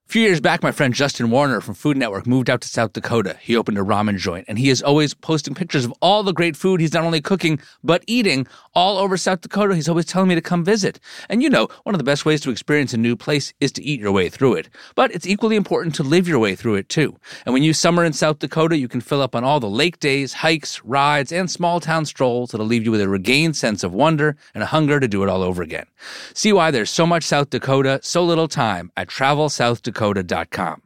A few years back, my friend Justin Warner from Food Network moved out to South Dakota. He opened a ramen joint, and he is always posting pictures of all the great food he's not only cooking, but eating all over South Dakota. He's always telling me to come visit. And you know, one of the best ways to experience a new place is to eat your way through it. But it's equally important to live your way through it, too. And when you summer in South Dakota, you can fill up on all the lake days, hikes, rides, and small-town strolls that'll leave you with a regained sense of wonder and a hunger to do it all over again. See why there's so much South Dakota, so little time at TravelSouthDakota.com.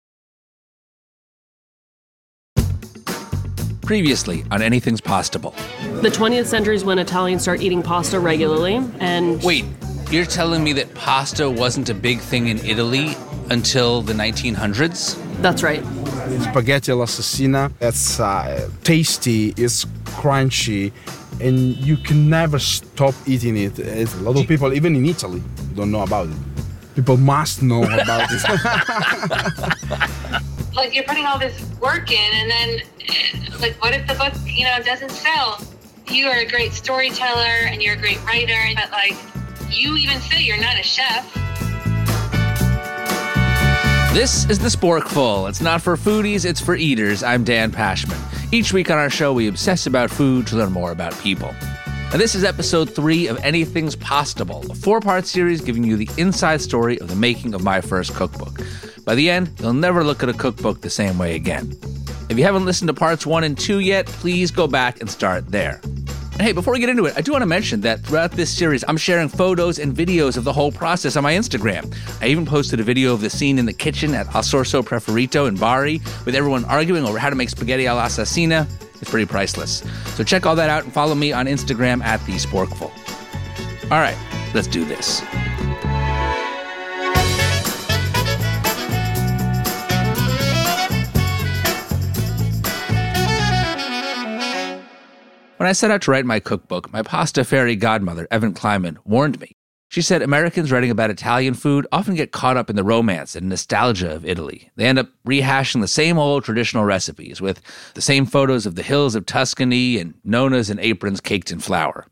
Previously on Anything's Possible. The 20th century is when Italians start eating pasta regularly, and... Wait, you're telling me that pasta wasn't a big thing in Italy until the 1900s? That's right. Spaghetti all'assassina, it's tasty, it's crunchy, and you can never stop eating it. A lot of people, even in Italy, don't know about it. People must know about it. Like, you're putting all this work in, and then, like, what if the book, doesn't sell? You are a great storyteller, and you're a great writer, but, like, you even say you're not a chef. This is The Sporkful. It's not for foodies, it's for eaters. I'm Dan Pashman. Each week on our show, we obsess about food to learn more about people. And this is episode 3 of Anything's Possible, a 4-part series giving you the inside story of the making of my first cookbook. By the end, you'll never look at a cookbook the same way again. If you haven't listened to parts 1 and 2 yet, please go back and start there. And hey, before we get into it, I do want to mention that throughout this series, I'm sharing photos and videos of the whole process on my Instagram. I even posted a video of the scene in the kitchen at Al Sorso Preferito in Bari with everyone arguing over how to make spaghetti all'assassina. It's pretty priceless. So check all that out and follow me on Instagram at TheSporkful. All right, let's do this. When I set out to write my cookbook, my pasta fairy godmother, Evan Kleiman, warned me. She said Americans writing about Italian food often get caught up in the romance and nostalgia of Italy. They end up rehashing the same old traditional recipes with the same photos of the hills of Tuscany and nonas and aprons caked in flour.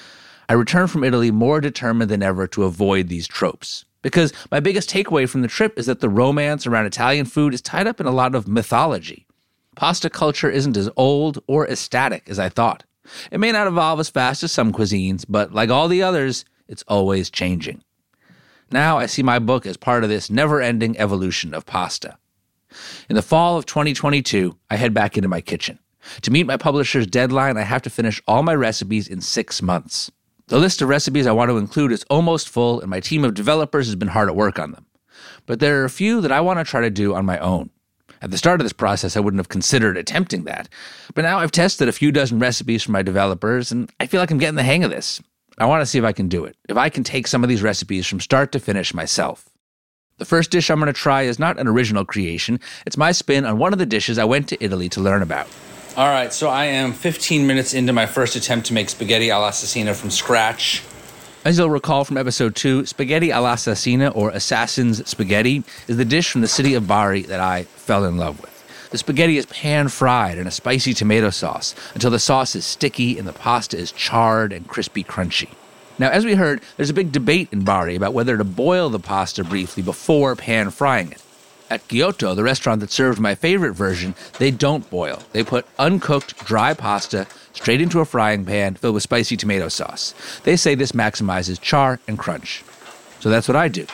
I returned from Italy more determined than ever to avoid these tropes. Because my biggest takeaway from the trip is that the romance around Italian food is tied up in a lot of mythology. Pasta culture isn't as old or as static as I thought. It may not evolve as fast as some cuisines, but like all the others, it's always changing. Now I see my book as part of this never-ending evolution of pasta. In the fall of 2022, I head back into my kitchen. To meet my publisher's deadline, I have to finish all my recipes in 6 months. The list of recipes I want to include is almost full, and my team of developers has been hard at work on them. But there are a few that I want to try to do on my own. At the start of this process, I wouldn't have considered attempting that. But now I've tested a few dozen recipes from my developers, and I feel like I'm getting the hang of this. I want to see if I can do it, if I can take some of these recipes from start to finish myself. The first dish I'm going to try is not an original creation. It's my spin on one of the dishes I went to Italy to learn about. All right, so I am 15 minutes into my first attempt to make spaghetti all'assassina from scratch. As you'll recall from episode 2, spaghetti all'assassina, or assassin's spaghetti, is the dish from the city of Bari that I fell in love with. The spaghetti is pan-fried in a spicy tomato sauce until the sauce is sticky and the pasta is charred and crispy crunchy. Now, as we heard, there's a big debate in Bari about whether to boil the pasta briefly before pan-frying it. At Giotto, the restaurant that served my favorite version, they don't boil. They put uncooked, dry pasta straight into a frying pan filled with spicy tomato sauce. They say this maximizes char and crunch. So that's what I do.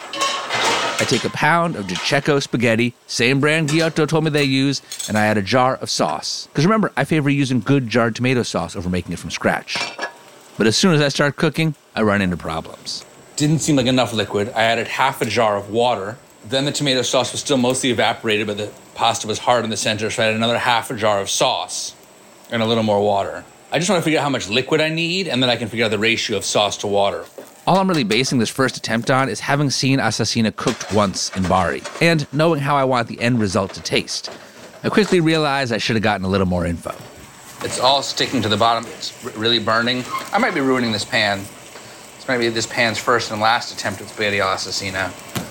I take a pound of DiCecco spaghetti, same brand Giotto told me they use, and I add a jar of sauce. Because remember, I favor using good jarred tomato sauce over making it from scratch. But as soon as I start cooking, I run into problems. Didn't seem like enough liquid. I added half a jar of water. Then the tomato sauce was still mostly evaporated, but the pasta was hard in the center, so I added another half a jar of sauce and a little more water. I just want to figure out how much liquid I need, and then I can figure out the ratio of sauce to water. All I'm really basing this first attempt on is having seen Assassina cooked once in Bari, and knowing how I want the end result to taste. I quickly realized I should have gotten a little more info. It's all sticking to the bottom. It's really burning. I might be ruining this pan. This might be this pan's first and last attempt at spaghetti all'assassina.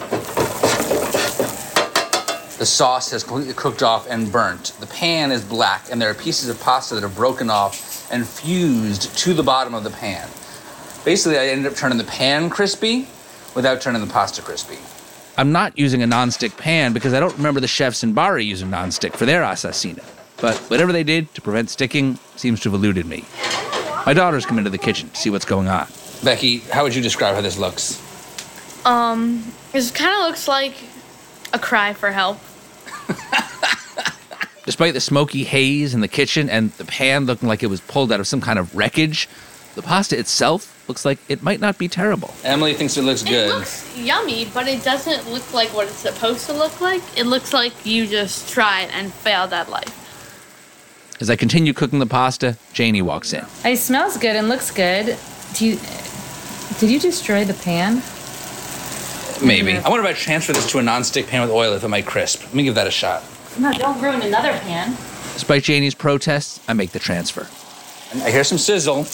The sauce has completely cooked off and burnt. The pan is black, and there are pieces of pasta that are broken off and fused to the bottom of the pan. Basically, I ended up turning the pan crispy without turning the pasta crispy. I'm not using a nonstick pan because I don't remember the chefs in Bari using nonstick for their assassina. But whatever they did to prevent sticking seems to have eluded me. My daughters come into the kitchen to see what's going on. Becky, how would you describe how this looks? It kind of looks like a cry for help. Despite the smoky haze in the kitchen and the pan looking like it was pulled out of some kind of wreckage, the pasta itself looks like it might not be terrible. Emily thinks it looks good. It looks yummy, but it doesn't look like what it's supposed to look like. It looks like you just tried and failed at life. As I continue cooking the pasta, Janie walks in. It smells good and looks good. Did you destroy the pan? Maybe. I wonder if I transfer this to a non-stick pan with oil if it might crisp. Let me give that a shot. No, don't ruin another pan. Despite Janie's protests, I make the transfer. And I hear some sizzle.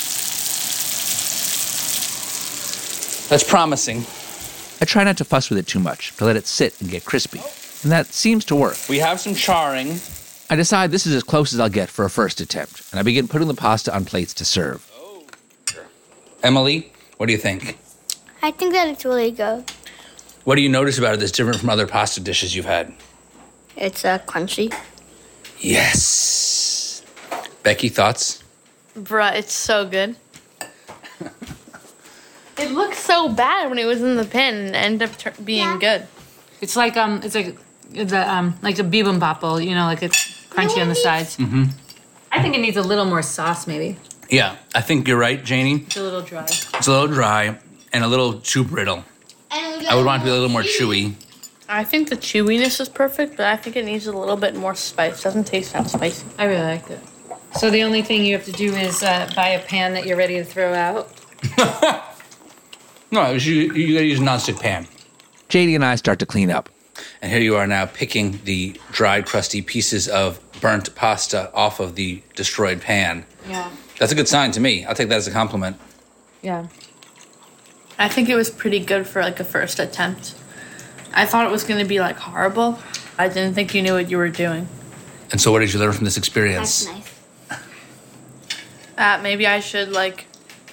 That's promising. I try not to fuss with it too much, to let it sit and get crispy. And that seems to work. We have some charring. I decide this is as close as I'll get for a first attempt, and I begin putting the pasta on plates to serve. Emily, what do you think? I think that it's really good. What do you notice about it that's different from other pasta dishes you've had? It's crunchy. Yes. Becky, thoughts? Bruh, it's so good. It looked so bad when it was in the pan and ended up being good. It's like the bibimbap, you know, like it's crunchy on the sides. Mm-hmm. I think it needs a little more sauce, maybe. Yeah, I think you're right, Janie. It's a little dry. It's a little dry and a little too brittle. I would want it to be a little more chewy. I think the chewiness is perfect, but I think it needs a little bit more spice. It doesn't taste that spicy. I really liked it. So the only thing you have to do is buy a pan that you're ready to throw out? No, you gotta use a nonstick pan. Janie and I start to clean up. And here you are now picking the dried, crusty pieces of burnt pasta off of the destroyed pan. Yeah. That's a good sign to me. I'll take that as a compliment. Yeah. I think it was pretty good for like a first attempt. I thought it was going to be like horrible. I didn't think you knew what you were doing. And so what did you learn from this experience? That's nice. Maybe I should like...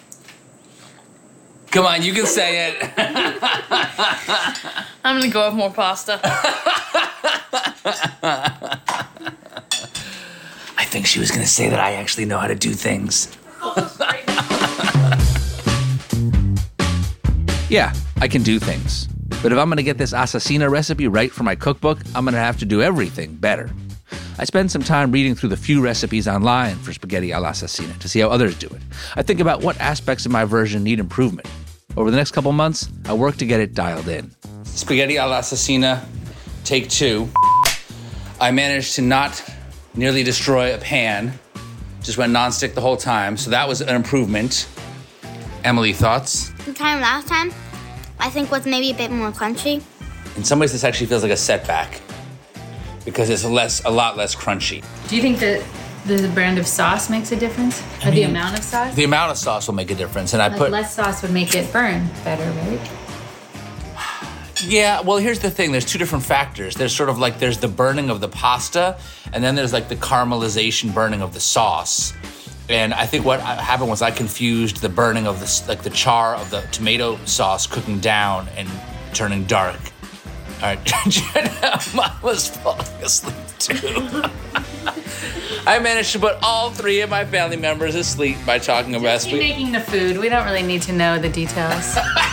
Come on, you can say it. I'm going to go have more pasta. I think she was going to say that I actually know how to do things. Yeah, I can do things. But if I'm going to get this assassina recipe right for my cookbook, I'm going to have to do everything better. I spend some time reading through the few recipes online for spaghetti all'assassina to see how others do it. I think about what aspects of my version need improvement. Over the next couple months, I work to get it dialed in. Spaghetti all'assassina, take 2. I managed to not nearly destroy a pan. Just went nonstick the whole time, so that was an improvement. Emily, thoughts? The time last time, I think was maybe a bit more crunchy. In some ways, this actually feels like a setback because it's a lot less crunchy. Do you think that the brand of sauce makes a difference? Or the amount of sauce? The amount of sauce will make a difference, and I put less sauce would make it burn better, right? Yeah, well, here's the thing. There's 2 different factors. There's sort of like there's the burning of the pasta, and then there's like the caramelization burning of the sauce. And I think what happened was I confused the burning of the char of the tomato sauce cooking down and turning dark. All right, Jenna was falling asleep too. I managed to put all 3 of my family members asleep by talking about Just making the food. We don't really need to know the details.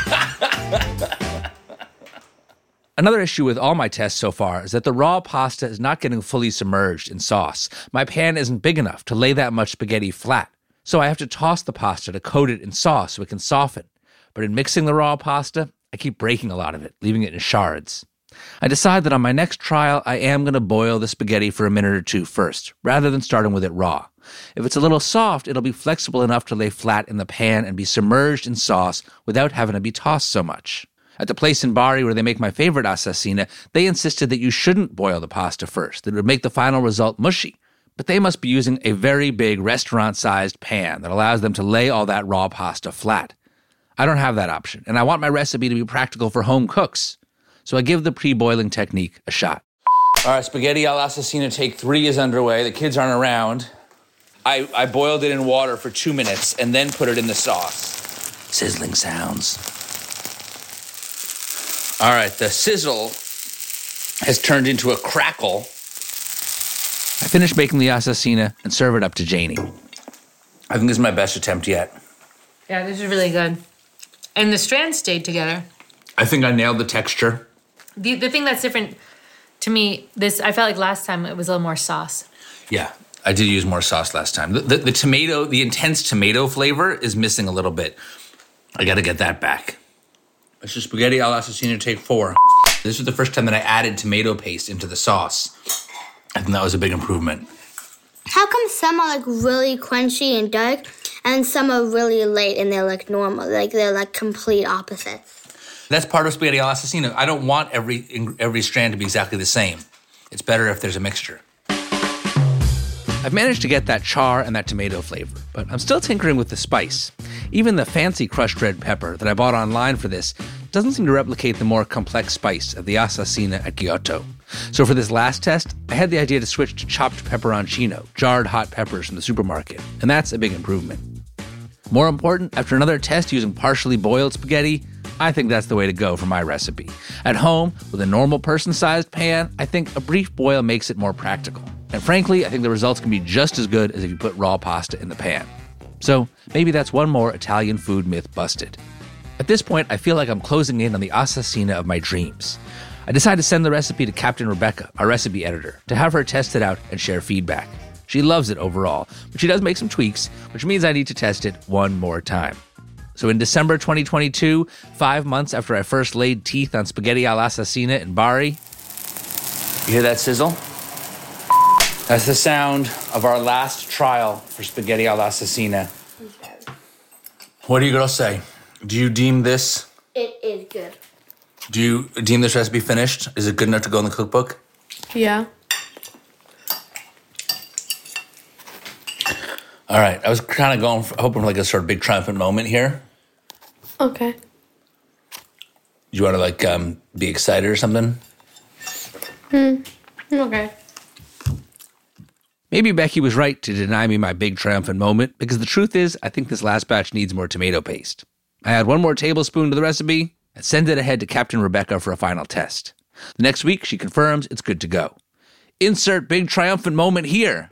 Another issue with all my tests so far is that the raw pasta is not getting fully submerged in sauce. My pan isn't big enough to lay that much spaghetti flat, so I have to toss the pasta to coat it in sauce so it can soften. But in mixing the raw pasta, I keep breaking a lot of it, leaving it in shards. I decide that on my next trial, I am going to boil the spaghetti for a minute or 2 first, rather than starting with it raw. If it's a little soft, it'll be flexible enough to lay flat in the pan and be submerged in sauce without having to be tossed so much. At the place in Bari where they make my favorite assassina, they insisted that you shouldn't boil the pasta first, that it would make the final result mushy. But they must be using a very big restaurant-sized pan that allows them to lay all that raw pasta flat. I don't have that option, and I want my recipe to be practical for home cooks. So I give the pre-boiling technique a shot. All right, spaghetti all'assassina take 3 is underway. The kids aren't around. I boiled it in water for 2 minutes and then put it in the sauce. Sizzling sounds. All right, the sizzle has turned into a crackle. I finished making the assassina and serve it up to Janie. I think this is my best attempt yet. Yeah, this is really good. And the strands stayed together. I think I nailed the texture. The thing that's different to me, I felt like last time it was a little more sauce. Yeah, I did use more sauce last time. The tomato, the intense tomato flavor is missing a little bit. I got to get that back. This is spaghetti all'assassina take 4. This was the first time that I added tomato paste into the sauce. I think that was a big improvement. How come some are like really crunchy and dark, and some are really light and they're like normal? Like they're like complete opposites. That's part of spaghetti all'assassina. I don't want every strand to be exactly the same. It's better if there's a mixture. I've managed to get that char and that tomato flavor, but I'm still tinkering with the spice. Even the fancy crushed red pepper that I bought online for this doesn't seem to replicate the more complex spice of the assassina at Giotto. So for this last test, I had the idea to switch to chopped pepperoncino, jarred hot peppers from the supermarket, and that's a big improvement. More important, after another test using partially boiled spaghetti, I think that's the way to go for my recipe. At home, with a normal person-sized pan, I think a brief boil makes it more practical. And frankly, I think the results can be just as good as if you put raw pasta in the pan. So maybe that's one more Italian food myth busted. At this point, I feel like I'm closing in on the assassina of my dreams. I decided to send the recipe to Captain Rebecca, our recipe editor, to have her test it out and share feedback. She loves it overall, but she does make some tweaks, which means I need to test it one more time. So in December 2022, 5 months after I first laid teeth on spaghetti all'assassina in Bari, you hear that sizzle? That's the sound of our last trial for spaghetti all'assassina. What do you girls say? Do you deem this? It is good. Do you deem this recipe finished? Is it good enough to go in the cookbook? Yeah. All right, I was kind of hoping for like a sort of big triumphant moment here. Okay. Do you want to be excited or something? Okay. Maybe Becky was right to deny me my big triumphant moment, because the truth is, I think this last batch needs more tomato paste. I add 1 more tablespoon to the recipe and send it ahead to Captain Rebecca for a final test. The next week, she confirms it's good to go. Insert big triumphant moment here.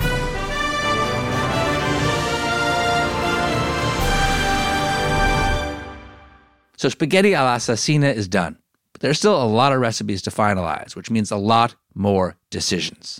So spaghetti all'assassina is done, but there's still a lot of recipes to finalize, which means a lot more decisions.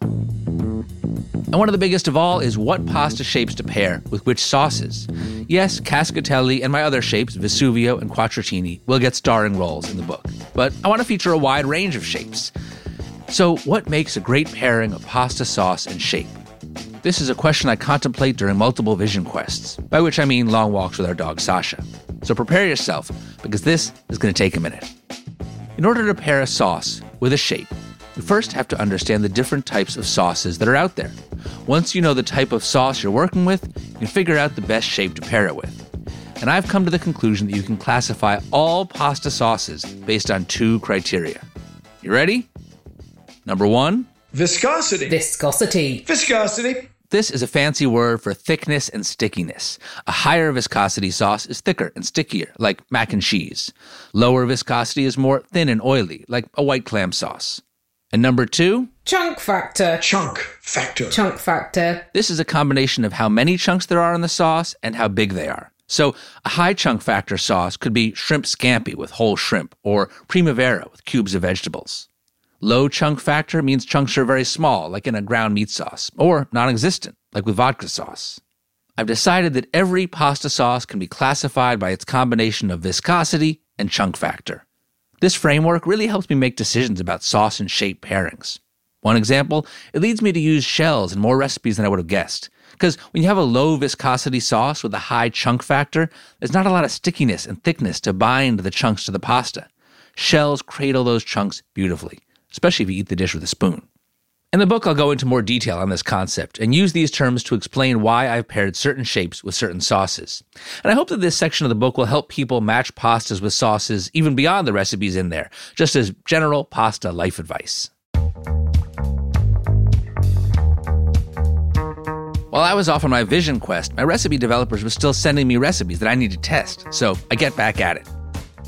And one of the biggest of all is what pasta shapes to pair with which sauces. Yes, cascatelli and my other shapes, Vesuvio and quattratini, will get starring roles in the book, but I want to feature a wide range of shapes. So what makes a great pairing of pasta sauce and shape? This is a question I contemplate during multiple vision quests, by which I mean long walks with our dog Sasha. So prepare yourself, because this is going to take a minute. In order to pair a sauce with a shape, we first have to understand the different types of sauces that are out there. Once you know the type of sauce you're working with, you can figure out the best shape to pair it with. And I've come to the conclusion that you can classify all pasta sauces based on 2 criteria. You ready? Number 1. Viscosity. Viscosity. Viscosity. This is a fancy word for thickness and stickiness. A higher viscosity sauce is thicker and stickier, like mac and cheese. Lower viscosity is more thin and oily, like a white clam sauce. And number 2? Chunk factor. Chunk factor. Chunk factor. This is a combination of how many chunks there are in the sauce and how big they are. So a high chunk factor sauce could be shrimp scampi with whole shrimp, or primavera with cubes of vegetables. Low chunk factor means chunks are very small, like in a ground meat sauce, or non-existent, like with vodka sauce. I've decided that every pasta sauce can be classified by its combination of viscosity and chunk factor. This framework really helps me make decisions about sauce and shape pairings. One example, it leads me to use shells in more recipes than I would have guessed. Because when you have a low viscosity sauce with a high chunk factor, there's not a lot of stickiness and thickness to bind the chunks to the pasta. Shells cradle those chunks beautifully, especially if you eat the dish with a spoon. In the book, I'll go into more detail on this concept and use these terms to explain why I've paired certain shapes with certain sauces. And I hope that this section of the book will help people match pastas with sauces even beyond the recipes in there, just as general pasta life advice. While I was off on my vision quest, my recipe developers were still sending me recipes that I need to test, so I get back at it.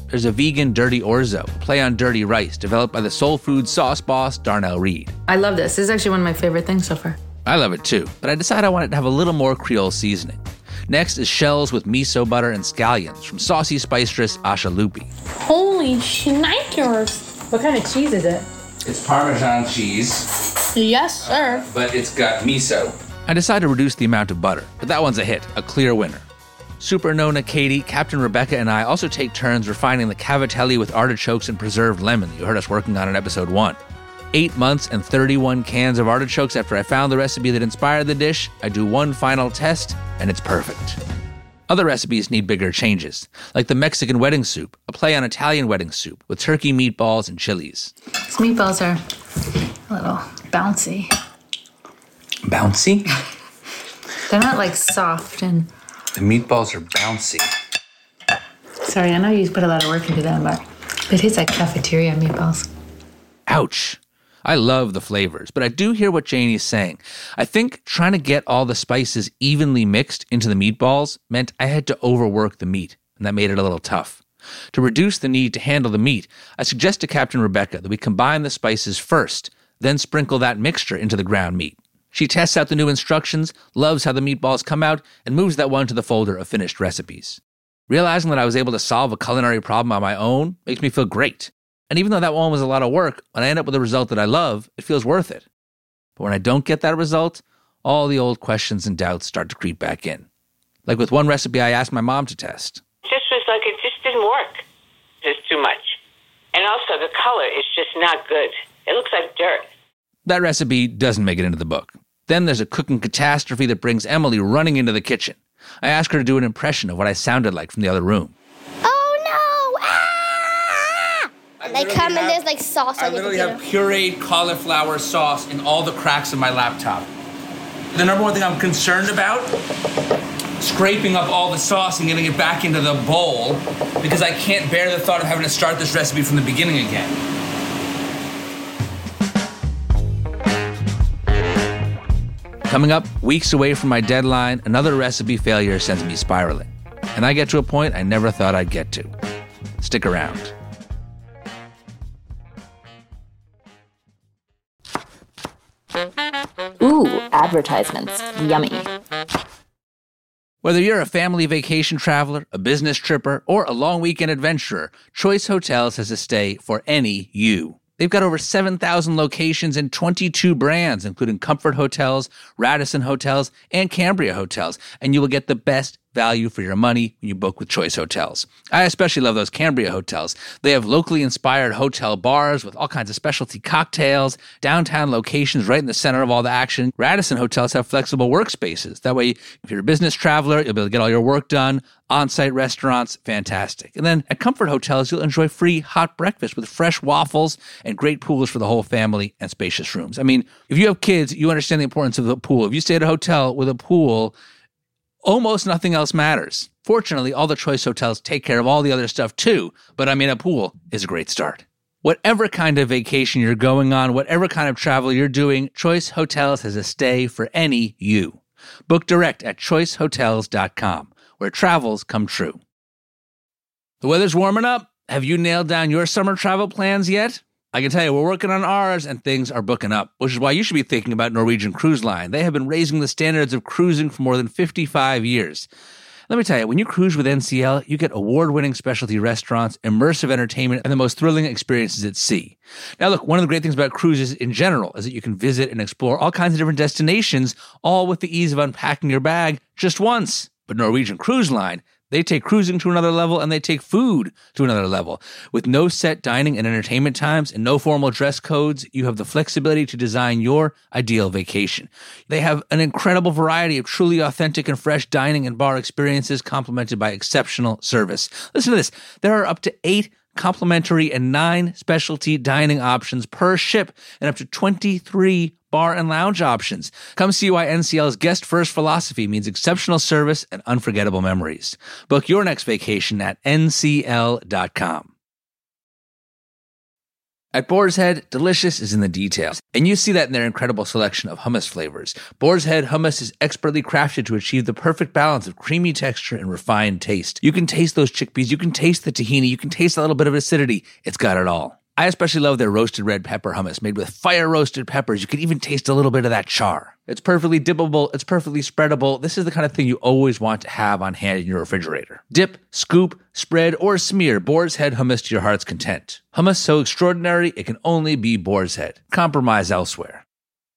there's a vegan dirty orzo, a play on dirty rice, developed by the soul food sauce boss Darnell Reed. I love this. This is actually one of my favorite things so far. I love it too, but I decided I wanted to have a little more Creole seasoning. Next is shells with miso butter and scallions from saucy spiceress Asha Lupi. Holy shnikers. What kind of cheese is it? It's Parmesan cheese, Yes, sir. but it's got miso. I decided to reduce the amount of butter, but that one's a hit, a clear winner. Super Nona Katie, Captain Rebecca, and I also take turns refining the cavatelli with artichokes and preserved lemon that you heard us working on in episode 1. 8 months and 31 cans of artichokes after I found the recipe that inspired the dish, I do one final test, and it's perfect. Other recipes need bigger changes, like the Mexican wedding soup, a play on Italian wedding soup with turkey meatballs and chilies. These meatballs are a little bouncy. Bouncy? They're not like soft and... The meatballs are bouncy. Sorry, I know you put a lot of work into them, but it tastes like cafeteria meatballs. Ouch. I love the flavors, but I do hear what Janie's saying. I think trying to get all the spices evenly mixed into the meatballs meant I had to overwork the meat, and that made it a little tough. To reduce the need to handle the meat, I suggest to Captain Rebecca that we combine the spices first, then sprinkle that mixture into the ground meat. She tests out the new instructions, loves how the meatballs come out, and moves that one to the folder of finished recipes. Realizing that I was able to solve a culinary problem on my own makes me feel great. And even though that one was a lot of work, when I end up with a result that I love, it feels worth it. But when I don't get that result, all the old questions and doubts start to creep back in. Like with one recipe I asked my mom to test. It just didn't work. There's too much. And also the color is just not good. It looks like dirt. That recipe doesn't make it into the book. Then there's a cooking catastrophe that brings Emily running into the kitchen. I ask her to do an impression of what I sounded like from the other room. They come and there's like sauce on the computer. I literally have pureed cauliflower sauce in all the cracks of my laptop. The number one thing I'm concerned about, scraping up all the sauce and getting it back into the bowl, because I can't bear the thought of having to start this recipe from the beginning again. Coming up, weeks away from my deadline, another recipe failure sends me spiraling. And I get to a point I never thought I'd get to. Stick around. Ooh, advertisements. Yummy. Whether you're a family vacation traveler, a business tripper, or a long weekend adventurer, Choice Hotels has a stay for any you. They've got over 7,000 locations and 22 brands, including Comfort Hotels, Radisson Hotels, and Cambria Hotels, and you will get the best value for your money when you book with Choice Hotels. I especially love those Cambria Hotels. They have locally inspired hotel bars with all kinds of specialty cocktails, downtown locations right in the center of all the action. Radisson Hotels have flexible workspaces. That way, if you're a business traveler, you'll be able to get all your work done. On-site restaurants, fantastic. And then at Comfort Hotels, you'll enjoy free hot breakfast with fresh waffles and great pools for the whole family and spacious rooms. I mean, if you have kids, you understand the importance of the pool. If you stay at a hotel with a pool, almost nothing else matters. Fortunately, all the Choice Hotels take care of all the other stuff too, but I mean, a pool is a great start. Whatever kind of vacation you're going on, whatever kind of travel you're doing, Choice Hotels has a stay for any you. Book direct at choicehotels.com, where travels come true. The weather's warming up. Have you nailed down your summer travel plans yet? I can tell you, we're working on ours and things are booking up, which is why you should be thinking about Norwegian Cruise Line. They have been raising the standards of cruising for more than 55 years. Let me tell you, when you cruise with NCL, you get award-winning specialty restaurants, immersive entertainment, and the most thrilling experiences at sea. Now look, one of the great things about cruises in general is that you can visit and explore all kinds of different destinations, all with the ease of unpacking your bag just once. But Norwegian Cruise Line, they take cruising to another level and they take food to another level. With no set dining and entertainment times and no formal dress codes, you have the flexibility to design your ideal vacation. They have an incredible variety of truly authentic and fresh dining and bar experiences complemented by exceptional service. Listen to this. There are up to 8 complimentary and 9 specialty dining options per ship and up to 23 bar and lounge options. Come see why NCL's guest first philosophy means exceptional service and unforgettable memories. Book your next vacation at ncl.com. At Boar's Head, delicious is in the details, and you see that in their incredible selection of hummus flavors. Boar's Head hummus is expertly crafted to achieve the perfect balance of creamy texture and refined taste. You can taste those chickpeas, you can taste the tahini, you can taste a little bit of acidity. It's got it all. I especially love their roasted red pepper hummus made with fire-roasted peppers. You can even taste a little bit of that char. It's perfectly dippable. It's perfectly spreadable. This is the kind of thing you always want to have on hand in your refrigerator. Dip, scoop, spread, or smear Boar's Head hummus to your heart's content. Hummus so extraordinary, it can only be Boar's Head. Compromise elsewhere.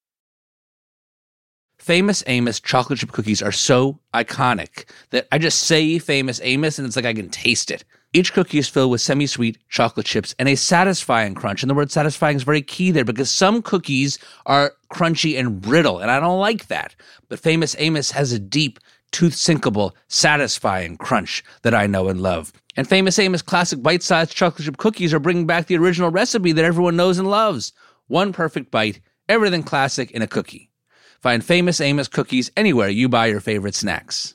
Famous Amos chocolate chip cookies are so iconic that I just say Famous Amos and it's like I can taste it. Each cookie is filled with semi-sweet chocolate chips and a satisfying crunch. And the word satisfying is very key there because some cookies are crunchy and brittle, and I don't like that. But Famous Amos has a deep, tooth-sinkable, satisfying crunch that I know and love. And Famous Amos classic bite-sized chocolate chip cookies are bringing back the original recipe that everyone knows and loves. One perfect bite, everything classic in a cookie. Find Famous Amos cookies anywhere you buy your favorite snacks.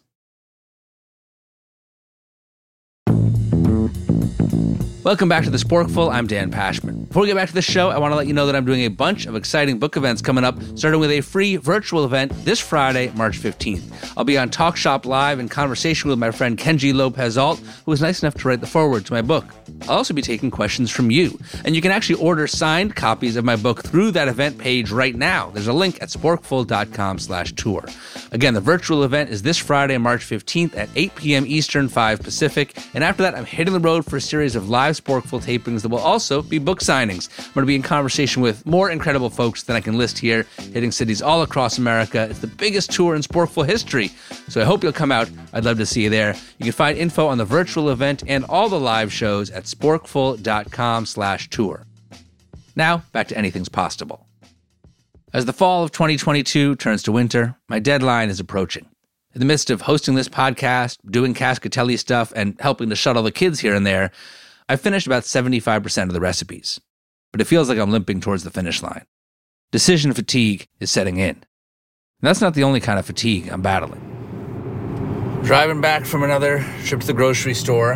Welcome back to The Sporkful. I'm Dan Pashman. Before we get back to the show, I want to let you know that I'm doing a bunch of exciting book events coming up, starting with a free virtual event this Friday, March 15th. I'll be on Talk Shop Live in conversation with my friend Kenji Lopez-Alt, who was nice enough to write the foreword to my book. I'll also be taking questions from you, and you can actually order signed copies of my book through that event page right now. There's a link at sporkful.com/tour. Again, the virtual event is this Friday, March 15th at 8 p.m. Eastern, 5 Pacific, and after that, I'm hitting the road for a series of live Sporkful tapings that will also be book signings. I'm going to be in conversation with more incredible folks than I can list here, hitting cities all across America. It's the biggest tour in Sporkful history, so I hope you'll come out. I'd love to see you there. You can find info on the virtual event and all the live shows at sporkful.com/tour. Now, back to Anything's Possible. As the fall of 2022 turns to winter, my deadline is approaching. In the midst of hosting this podcast, doing Cascatelli stuff, and helping to shuttle the kids here and there, I've finished about 75% of the recipes, but it feels like I'm limping towards the finish line. Decision fatigue is setting in. And that's not the only kind of fatigue I'm battling. Driving back from another trip to the grocery store,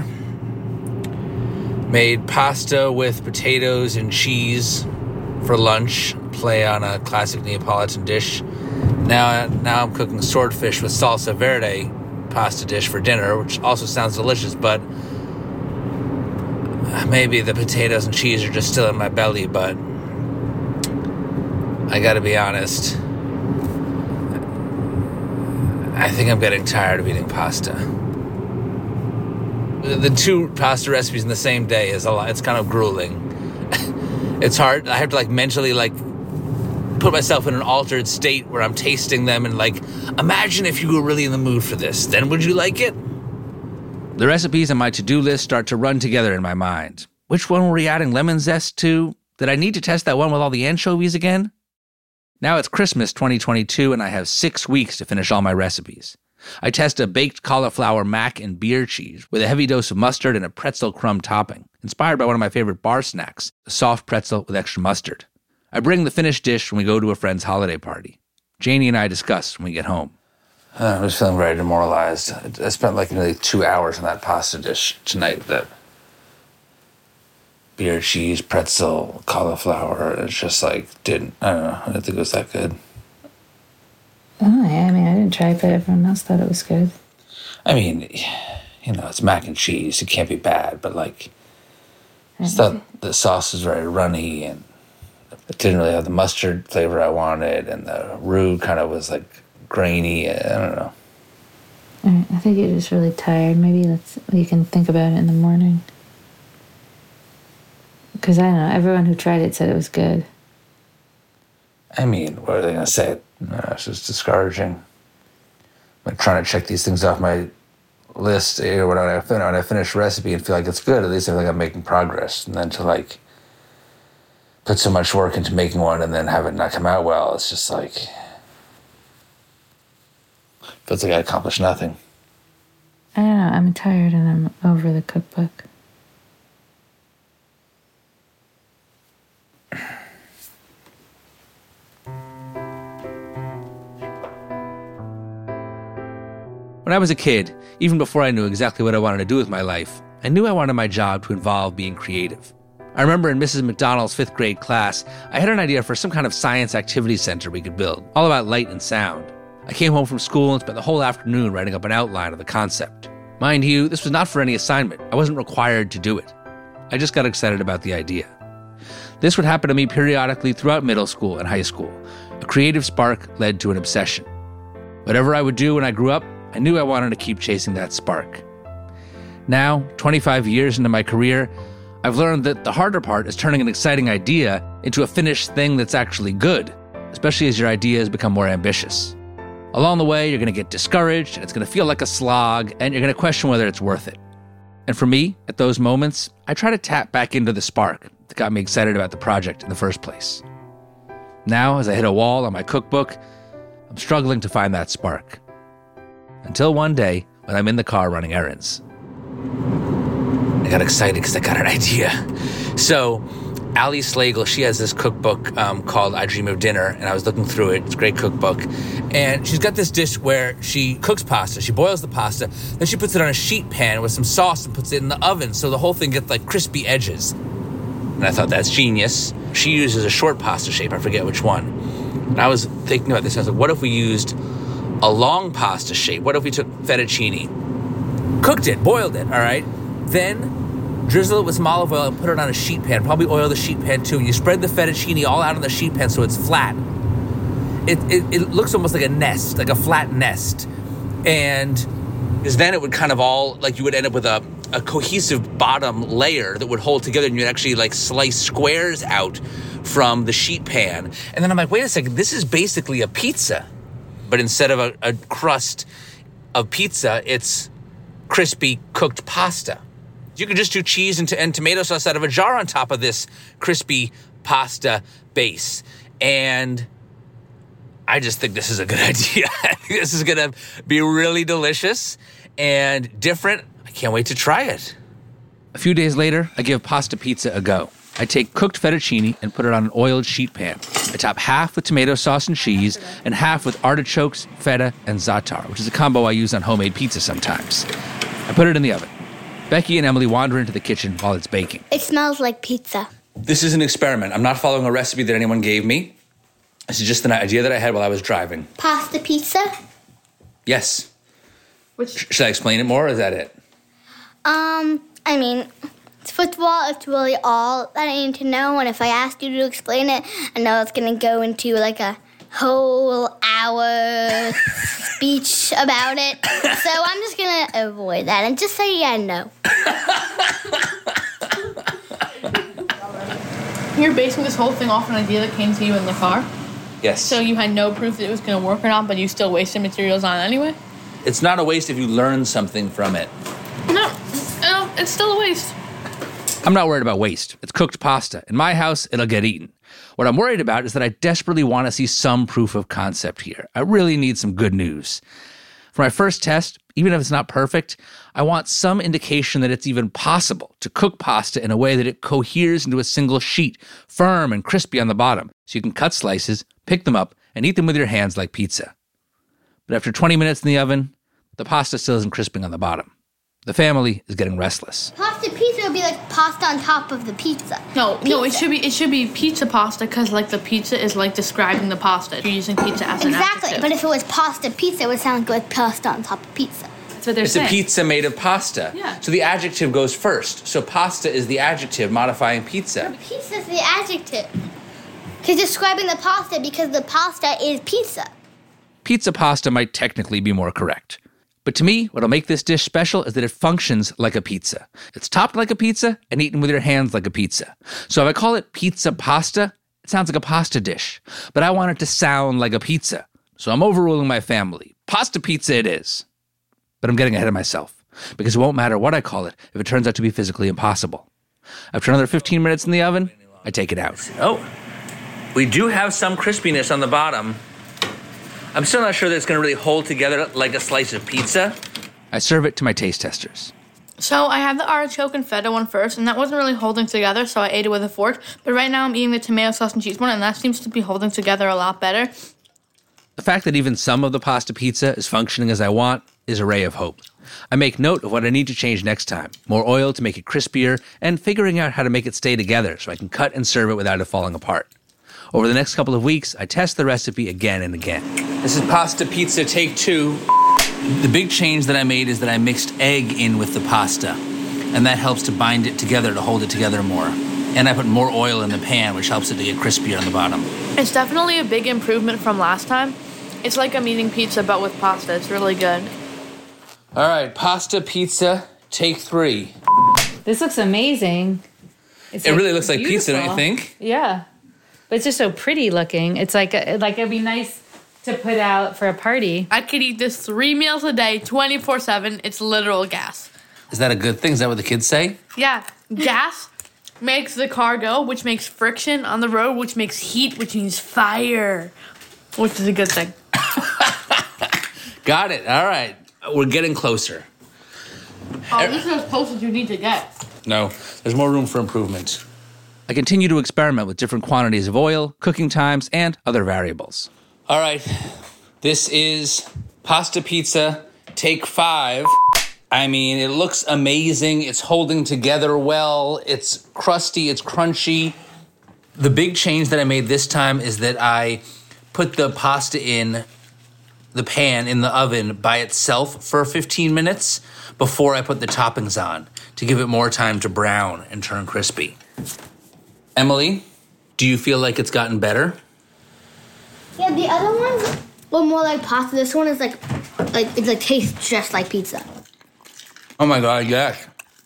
made pasta with potatoes and cheese for lunch, play on a classic Neapolitan dish. Now I'm cooking swordfish with salsa verde pasta dish for dinner, which also sounds delicious, but maybe the potatoes and cheese are just still in my belly, but I gotta be honest, I think I'm getting tired of eating pasta. The two pasta recipes in the same day is a lot. It's kind of grueling. It's hard. I have to mentally put myself in an altered state where I'm tasting them and imagine if you were really in the mood for this, then would you like it? The recipes on my to-do list start to run together in my mind. Which one were we adding lemon zest to? Did I need to test that one with all the anchovies again? Now it's Christmas 2022 and I have 6 weeks to finish all my recipes. I test a baked cauliflower mac and beer cheese with a heavy dose of mustard and a pretzel crumb topping, inspired by one of my favorite bar snacks, a soft pretzel with extra mustard. I bring the finished dish when we go to a friend's holiday party. Janie and I discuss when we get home. I was feeling very demoralized. I spent nearly 2 hours on that pasta dish tonight. That beer, cheese, pretzel, cauliflower. It's just I don't know. I didn't think it was that good. Oh, yeah. I didn't try it, but everyone else thought it was good. It's mac and cheese. It can't be bad, but I thought the sauce was very runny and it didn't really have the mustard flavor I wanted, and the roux kind of was grainy. I don't know. All right, I think you're just really tired. Maybe you can think about it in the morning. Because I don't know, everyone who tried it said it was good. What are they going to say? It's just discouraging. I'm trying to check these things off my list. When I finish a recipe and feel like it's good, at least I feel like I'm making progress. And then to put so much work into making one and then have it not come out well, it's just feels like I accomplished nothing. I don't know, I'm tired and I'm over the cookbook. When I was a kid, even before I knew exactly what I wanted to do with my life, I knew I wanted my job to involve being creative. I remember in Mrs. McDonald's 5th grade class, I had an idea for some kind of science activity center we could build, all about light and sound. I came home from school and spent the whole afternoon writing up an outline of the concept. Mind you, this was not for any assignment. I wasn't required to do it. I just got excited about the idea. This would happen to me periodically throughout middle school and high school. A creative spark led to an obsession. Whatever I would do when I grew up, I knew I wanted to keep chasing that spark. Now, 25 years into my career, I've learned that the harder part is turning an exciting idea into a finished thing that's actually good, especially as your ideas become more ambitious. Along the way, you're going to get discouraged, and it's going to feel like a slog, and you're going to question whether it's worth it. And for me, at those moments, I try to tap back into the spark that got me excited about the project in the first place. Now, as I hit a wall on my cookbook, I'm struggling to find that spark. Until one day, when I'm in the car running errands. I got excited because I got an idea. So, Ali Slagle, she has this cookbook called I Dream of Dinner, and I was looking through it. It's a great cookbook. And she's got this dish where she cooks pasta. She boils the pasta, then she puts it on a sheet pan with some sauce and puts it in the oven so the whole thing gets like crispy edges. And I thought, that's genius. She uses a short pasta shape. I forget which one. And I was thinking about this. I was like, what if we used a long pasta shape? What if we took fettuccine, cooked it, boiled it, all right? Then drizzle it with some olive oil and put it on a sheet pan. Probably oil the sheet pan too. And you spread the fettuccine all out on the sheet pan so it's flat. It looks almost like a nest, like a flat nest. And because then it would kind of all, like you would end up with a cohesive bottom layer that would hold together, and you'd actually like slice squares out from the sheet pan. And then I'm like, wait a second, this is basically a pizza. But instead of a crust of pizza, it's crispy cooked pasta. You can just do cheese and tomato sauce out of a jar on top of this crispy pasta base. And I just think this is a good idea. I think this is going to be really delicious and different. I can't wait to try it. A few days later, I give pasta pizza a go. I take cooked fettuccine and put it on an oiled sheet pan. I top half with tomato sauce and cheese and half with artichokes, feta, and za'atar, which is a combo I use on homemade pizza sometimes. I put it in the oven. Becky and Emily wander into the kitchen while it's baking. It smells like pizza. This is an experiment. I'm not following a recipe that anyone gave me. This is just an idea that I had while I was driving. Pasta pizza? Yes. Should I explain it more, or is that it? I mean, first of all, it's really all that I need to know, and if I ask you to explain it, I know it's going to go into like a whole hour speech about it. So I'm just going to avoid that and just say yeah, no. You're basing this whole thing off an idea that came to you in the car? Yes. So you had no proof that it was going to work or not, but you still wasted materials on it anyway? It's not a waste if you learn something from it. No, it's still a waste. I'm not worried about waste. It's cooked pasta. In my house, it'll get eaten. What I'm worried about is that I desperately want to see some proof of concept here. I really need some good news. For my first test, even if it's not perfect, I want some indication that it's even possible to cook pasta in a way that it coheres into a single sheet, firm and crispy on the bottom, so you can cut slices, pick them up, and eat them with your hands like pizza. But after 20 minutes in the oven, the pasta still isn't crisping on the bottom. The family is getting restless. Pasta pizza would be like pasta on top of the pizza. No, it should be pizza pasta because like the pizza is like describing the pasta. You're using pizza as an adjective. Exactly, but if it was pasta pizza, it would sound like pasta on top of pizza. That's what they're saying. It's a pizza made of pasta. Yeah. So the adjective goes first. So pasta is the adjective modifying pizza. No, pizza is the adjective. He's describing the pasta because the pasta is pizza. Pizza pasta might technically be more correct. But to me, what'll make this dish special is that it functions like a pizza. It's topped like a pizza and eaten with your hands like a pizza. So if I call it pizza pasta, it sounds like a pasta dish. But I want it to sound like a pizza. So I'm overruling my family. Pasta pizza it is. But I'm getting ahead of myself, because it won't matter what I call it if it turns out to be physically impossible. After another 15 minutes in the oven, I take it out. Oh, we do have some crispiness on the bottom. I'm still not sure that it's going to really hold together like a slice of pizza. I serve it to my taste testers. So I had the artichoke and feta one first, and that wasn't really holding together, so I ate it with a fork. But right now I'm eating the tomato sauce and cheese one, and that seems to be holding together a lot better. The fact that even some of the pasta pizza is functioning as I want is a ray of hope. I make note of what I need to change next time, more oil to make it crispier, and figuring out how to make it stay together so I can cut and serve it without it falling apart. Over the next couple of weeks, I test the recipe again and again. This is pasta pizza take 2. The big change that I made is that I mixed egg in with the pasta, and that helps to bind it together, to hold it together more. And I put more oil in the pan, which helps it to get crispier on the bottom. It's definitely a big improvement from last time. It's like I'm eating pizza, but with pasta. It's really good. All right, pasta pizza take 3. This looks amazing. It really looks like pizza, don't you think? Yeah. But it's just so pretty looking. It's like it'd be nice to put out for a party. I could eat this 3 meals a day, 24/7. It's literal gas. Is that a good thing? Is that what the kids say? Yeah, gas makes the car go, which makes friction on the road, which makes heat, which means fire, which is a good thing. Got it. All right. We're getting closer. Oh, this is as close as you need to get. No, there's more room for improvement. I continue to experiment with different quantities of oil, cooking times, and other variables. All right, this is pasta pizza take 5. I mean, it looks amazing. It's holding together well. It's crusty. It's crunchy. The big change that I made this time is that I put the pasta in the pan in the oven by itself for 15 minutes before I put the toppings on to give it more time to brown and turn crispy. Emily, do you feel like it's gotten better? Yeah, the other ones were more like pasta. This one is like tastes just like pizza. Oh my God, yes.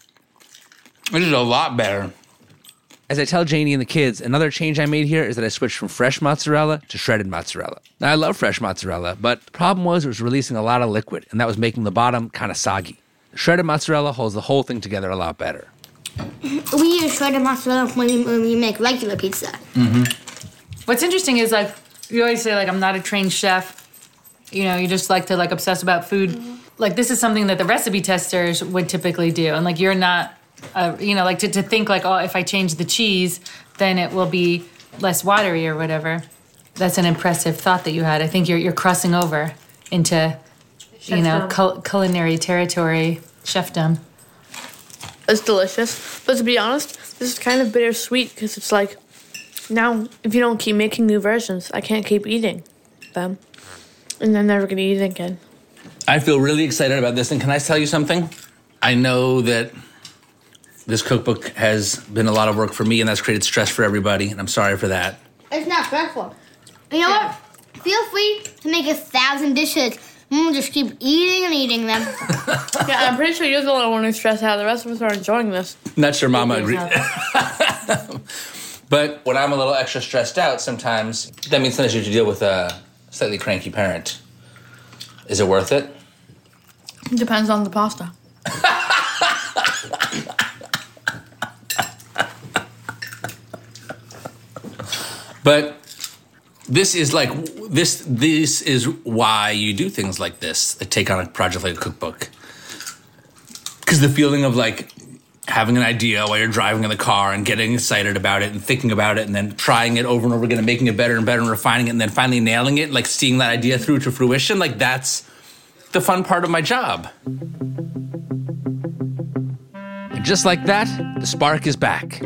This is a lot better. As I tell Janie and the kids, another change I made here is that I switched from fresh mozzarella to shredded mozzarella. Now, I love fresh mozzarella, but the problem was it was releasing a lot of liquid, and that was making the bottom kind of soggy. Shredded mozzarella holds the whole thing together a lot better. We use shredded mozzarella when we make regular pizza. Mm-hmm. What's interesting is, like, you always say, like, I'm not a trained chef. You know, you just like to, like, obsess about food. Mm-hmm. Like, this is something that the recipe testers would typically do. And, like, you're not, you know, like, to think, like, oh, if I change the cheese, then it will be less watery or whatever. That's an impressive thought that you had. I think you're crossing over into, you know, culinary territory, chefdom. It's delicious. But to be honest, this is kind of bittersweet because it's like, now, if you don't keep making new versions, I can't keep eating them. And I'm never going to eat it again. I feel really excited about this. And can I tell you something? I know that this cookbook has been a lot of work for me, and that's created stress for everybody, and I'm sorry for that. It's not stressful. You know what? Feel free to make 1,000 dishes. We'll just keep eating and eating them. Yeah, I'm pretty sure you're the only one who's stressed out. The rest of us are enjoying this. Not sure Mama agreed. But when I'm a little extra stressed out sometimes, that means sometimes you have to deal with a slightly cranky parent. Is it worth it? Depends on the pasta. But this is like this is why you do things like this, take on a project like a cookbook. Because the feeling of like having an idea while you're driving in the car and getting excited about it and thinking about it and then trying it over and over again and making it better and better and refining it and then finally nailing it, like seeing that idea through to fruition, like that's the fun part of my job. And just like that, the spark is back.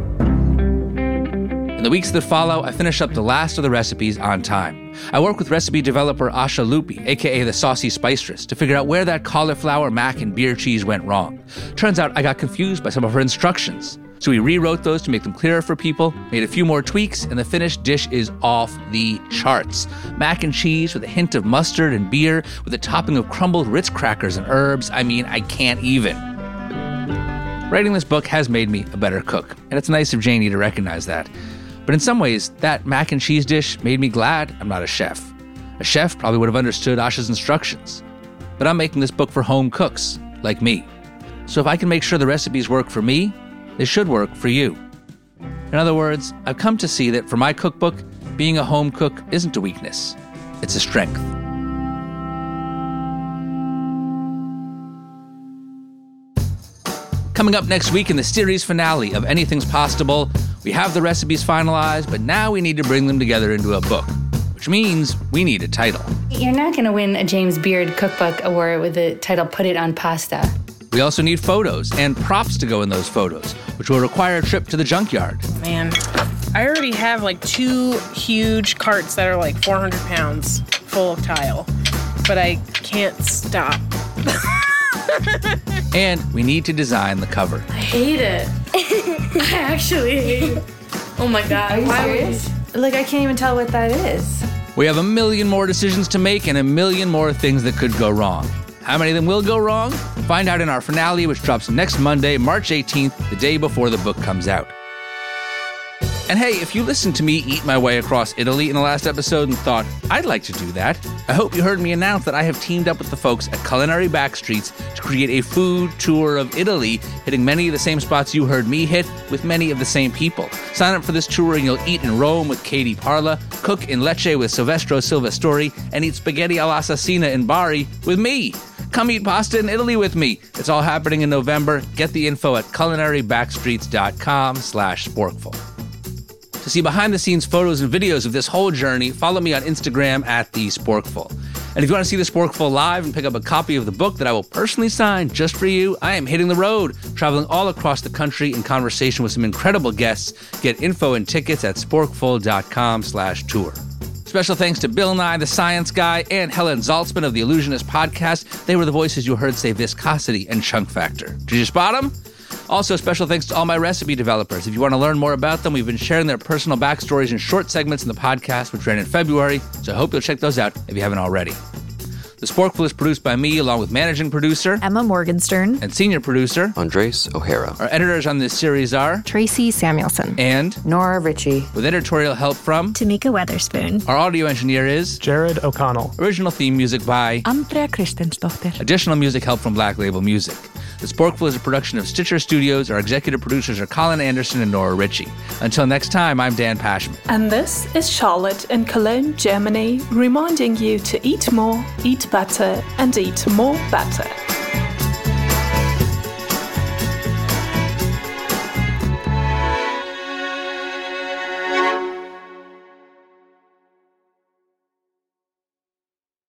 In the weeks that follow, I finish up the last of the recipes on time. I work with recipe developer Asha Lupi, aka the Saucy Spiceress, to figure out where that cauliflower, mac, and beer cheese went wrong. Turns out I got confused by some of her instructions. So we rewrote those to make them clearer for people, made a few more tweaks, and the finished dish is off the charts. Mac and cheese with a hint of mustard and beer, with a topping of crumbled Ritz crackers and herbs. I mean, I can't even. Writing this book has made me a better cook, and it's nice of Janie to recognize that. But in some ways, that mac and cheese dish made me glad I'm not a chef. A chef probably would have understood Asha's instructions. But I'm making this book for home cooks, like me. So if I can make sure the recipes work for me, they should work for you. In other words, I've come to see that for my cookbook, being a home cook isn't a weakness, it's a strength. Coming up next week in the series finale of Anything's Possible, we have the recipes finalized, but now we need to bring them together into a book. which means we need a title. You're not going to win a James Beard Cookbook Award with the title Put It on Pasta. We also need photos and props to go in those photos, which will require a trip to the junkyard. Man, I already have like 2 huge carts that are like 400 pounds full of tile, but I can't stop. And we need to design the cover. I hate it. I actually hate it. Oh my God. Are you serious? Like, I can't even tell what that is. We have a million more decisions to make and a million more things that could go wrong. How many of them will go wrong? Find out in our finale, which drops next Monday, March 18th, the day before the book comes out. And hey, if you listened to me eat my way across Italy in the last episode and thought, I'd like to do that, I hope you heard me announce that I have teamed up with the folks at Culinary Backstreets to create a food tour of Italy, hitting many of the same spots you heard me hit with many of the same people. Sign up for this tour and you'll eat in Rome with Katie Parla, cook in Lecce with Silvestro Silvestori, and eat spaghetti all'assassina in Bari with me. Come eat pasta in Italy with me. It's all happening in November. Get the info at culinarybackstreets.com/sporkful. To see behind-the-scenes photos and videos of this whole journey, follow me on Instagram @TheSporkful. And if you want to see The Sporkful live and pick up a copy of the book that I will personally sign just for you, I am hitting the road, traveling all across the country in conversation with some incredible guests. Get info and tickets at sporkful.com/tour. Special thanks to Bill Nye, the Science Guy, and Helen Zaltzman of the Illusionist podcast. They were the voices you heard say viscosity and chunk factor. Did you spot them? Also, special thanks to all my recipe developers. If you want to learn more about them, we've been sharing their personal backstories in short segments in the podcast, which ran in February, so I hope you'll check those out if you haven't already. The Sporkful is produced by me, along with managing producer Emma Morgenstern and senior producer Andres O'Hara. Our editors on this series are Tracy Samuelson and Nora Ritchie, with editorial help from Tamika Weatherspoon. Our audio engineer is Jared O'Connell. Original theme music by Andrea Kristensdotter. Additional music help from Black Label Music. The Sporkful is a production of Stitcher Studios. Our executive producers are Colin Anderson and Nora Ritchie. Until next time, I'm Dan Pashman. And this is Charlotte in Cologne, Germany, reminding you to eat more, eat better, and eat more better.